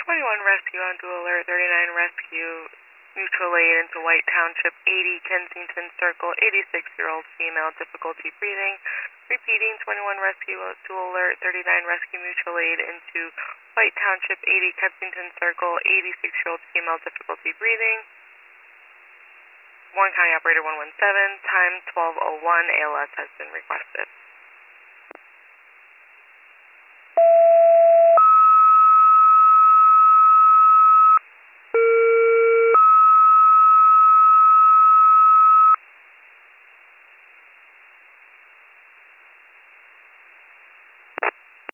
21 rescue on dual alert, 39 rescue, mutual aid into White Township, 80 Kensington Circle, 86-year-old female, difficulty breathing. Repeating, 21 rescue dual alert, 39 rescue mutual aid into White Township, 80 Kensington Circle, 86-year-old female, difficulty breathing. Warren County Operator 117, time 12:01, ALS has been requested.